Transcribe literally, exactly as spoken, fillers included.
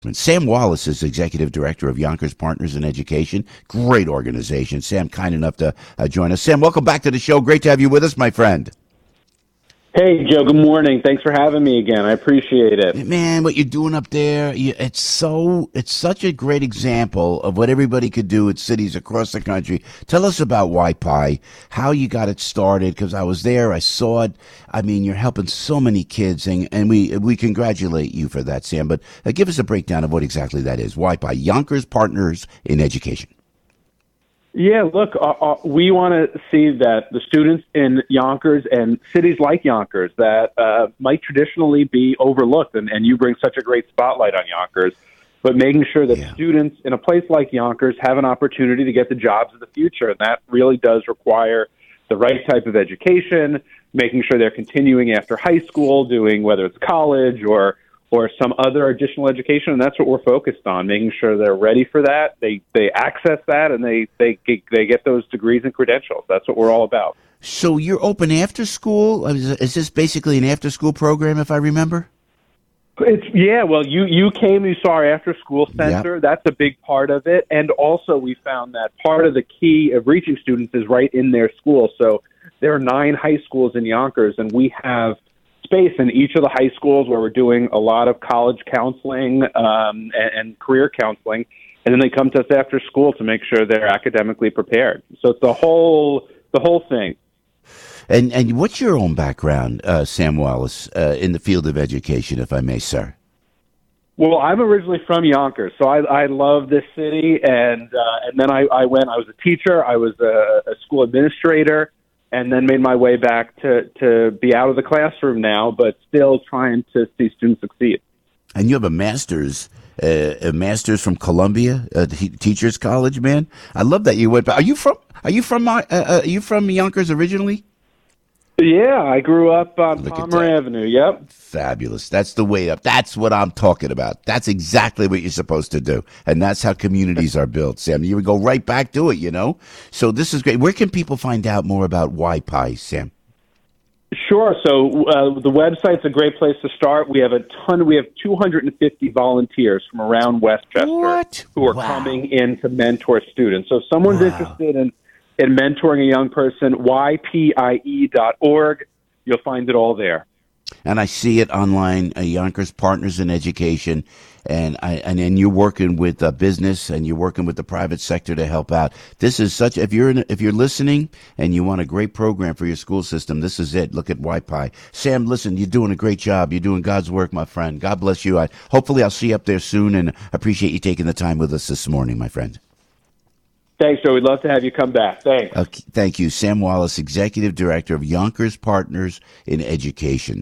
Sam Wallace is Executive Director of Yonkers Partners in Education. Great organization. Sam, kind enough to uh, join us. Sam, welcome back to the show. Great to have you with us, my friend. Hey, Joe, good morning. Thanks for having me again. I appreciate it. Man, what you're doing up there, you, it's so it's such a great example of what everybody could do at cities across the country. Tell us about YPI, how you got it started, because I was there, I saw it. I mean, you're helping so many kids, and, and we we congratulate you for that, Sam. But uh, give us a breakdown of what exactly that is. YPI, Yonkers Partners in Education. Yeah, look, uh, uh, we want to see that the students in Yonkers and cities like Yonkers that uh, might traditionally be overlooked, and, and you bring such a great spotlight on Yonkers, but making sure that yeah. students in a place like Yonkers have an opportunity to get the jobs of the future, and that really does require the right type of education, making sure they're continuing after high school, doing whether it's college or or some other additional education, and that's what we're focused on, making sure they're ready for that, they they access that, and they, they, they get those degrees and credentials. That's what we're all about. So you're open after school? Is this basically an after-school program, if I remember? It's Yeah, well, you, you came, you saw our after-school center. Yep. That's a big part of it, and also we found that part of the key of reaching students is right in their school. So there are nine high schools in Yonkers, and we have space in each of the high schools where we're doing a lot of college counseling um, and, and career counseling, and then they come to us after school to make sure they're academically prepared. So it's the whole the whole thing. And and what's your own background, uh, Sam Wallace, uh, in the field of education, if I may, sir? Well, I'm originally from Yonkers, so I, I love this city, and uh, and then I, I went. I was a teacher. I was a, a school administrator. And then made my way back to, to be out of the classroom now, but still trying to see students succeed. And you have a master's, uh, a master's from Columbia uh, Teachers College, man. I love that you went back. Are you from? Are you from? Uh, uh, are you from Yonkers originally? Yeah, I grew up on Look Palmer Avenue. Yep. Fabulous. That's the way up. That's what I'm talking about. That's exactly what you're supposed to do. And that's how communities are built, Sam. You would go right back to it, you know? So this is great. Where can people find out more about YPI, Sam? Sure. So uh, the website's a great place to start. We have a ton. We have two hundred fifty volunteers from around Westchester what? who are wow. coming in to mentor students. So if someone's wow. interested in in mentoring a young person, Y P I E dot org. You'll find it all there. And I see it online, uh, Yonkers Partners in Education, and I and then you're working with uh, business and you're working with the private sector to help out. This is such. If you're in, if you're listening and you want a great program for your school system, this is it. Look at YPI. Sam, listen, you're doing a great job. You're doing God's work, my friend. God bless you. I hopefully I'll see you up there soon, and appreciate you taking the time with us this morning, my friend. Thanks, Joe. We'd love to have you come back. Thanks. Okay, thank you. Sam Wallace, Executive Director of Yonkers Partners in Education.